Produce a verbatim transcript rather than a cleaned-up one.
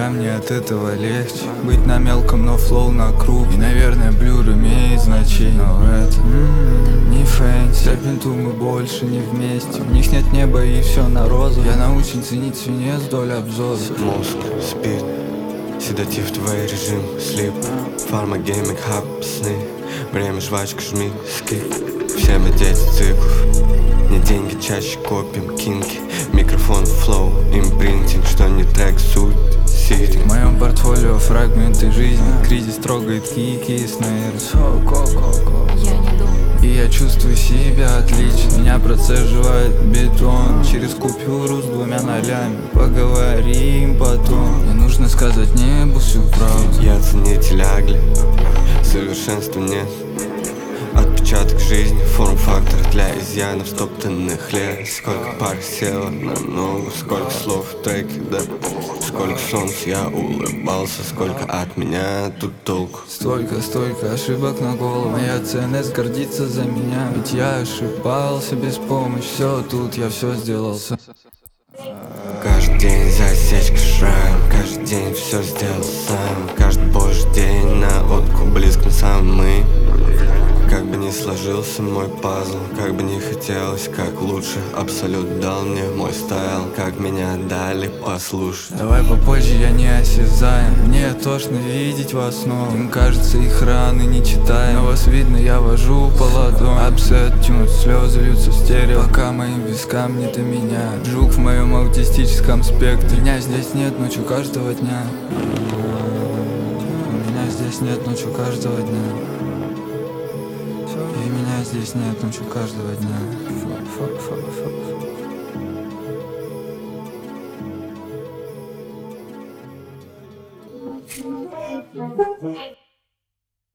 Иногда мне от этого легче быть на мелком, но флоу на круг. И, наверное, блюр имеет значение, но это м-м, не фэнси. За бинту мы больше не вместе. У них нет неба и все на розу. Я научен ценить свинец вдоль обзора. Мозг спит, седатив твой режим, слип. Фарма, гейминг, хаб, сны. Время, жвачка, жми, скип. Все мы дети циклов. Не деньги, чаще копим кинки. Микрофон, флоу, импринтинг. Что не трек, суть, ситинг. В моем портфолио фрагменты жизни. Кризис трогает кики, снейр. Я не думаю. И я чувствую себя отлично. Меня процеживает бетон через купюру с двумя нолями. Поговорим потом. Мне нужно сказать небу всю правду. Я ценитель агли, совершенства нет. Отпечаток жизни, форм-фактор для изъянов стоптанных лет. Сколько пар села на ногу, сколько слов в треке, да. Сколько солнц я улыбался, сколько от меня тут толку. Столько, столько ошибок на голову. Моя ценность гордится за меня. Ведь я ошибался без помощи. Все тут, я все сделал сам. Каждый день засечка шрам, каждый день все сделал сам. Каждый божий день на откуп близко самый. Как бы ни сложился мой пазл, как бы не хотелось, как лучше. Абсолют дал мне мой стайл, как меня дали послушать. Давай попозже, я не осязаем. Мне тошно видеть вас снова. Им кажется, их раны не читаем. Но вас видно, я вожу по ладони. Апсет тюн, слезы льются в стерео. Пока моим вискам не до меня. Жук в моем аутистическом спектре. Меня здесь нет ночью каждого дня. Меня здесь нет ночью каждого дня. И меня здесь нет ночью каждого дня. Fuck, fuck, fuck, fuck.